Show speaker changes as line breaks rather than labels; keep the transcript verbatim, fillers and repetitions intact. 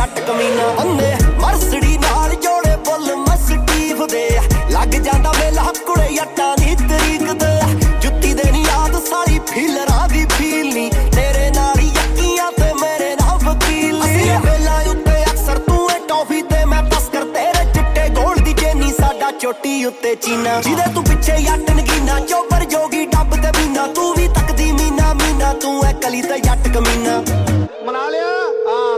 ਜੱਟ ਕਮੀਨਾ ਅੰਨੇ ਮਰਸੜੀ ਨਾਲ ਜੋੜੇ ਬੁੱਲ ਮਸਟੀਫ ਦੇ ਲੱਗ ਜਾਂਦਾ ਮੇਲਾ ਕੁੜੇ ਜੱਟਾਂ ਦੀ ਤਰੀਕ ਦੇ ਜੁੱਤੀ ਦੇ ਨੀ ਯਾਦ ਸਾਲੀ ਫੀਲਰਾਂ ਦੀ ਫੀਲ ਨੀ ਤੇਰੇ ਨਾਲ ਹੀ ਯਕੀਆਂ ਤੇ ਮੇਰੇ ਨਾਲ ਵਕੀਲ ਨੀ ਵੇਲਾ ਉੱਤੇ ਅਕਸਰ ਤੂੰ ਏ ਟੌਫੀ ਤੇ ਮੈਂ ਤਸਕਰ ਤੇਰੇ ਚਿੱਟੇ ਗੋਲ ਦੀ ਜੇਨੀ ਸਾਡਾ ਚੋਟੀ ਉੱਤੇ ਚੀਨਾ ਜਿਹਦੇ ਤੂੰ ਪਿੱਛੇ ਯੱਟ ਨਗੀਨਾ ਚੋਬਰ ਜੋਗੀ ਡੱਬ ਤੇ ਮੀਨਾ ਤੂੰ ਵੀ ਤੱਕਦੀ ਮੀਨਾ ਮੀਨਾ ਤੂੰ ਐ ਕਲੀ ਤੇ ਜੱਟ ਕਮੀਨਾ ਮਨਾ ਲਿਆ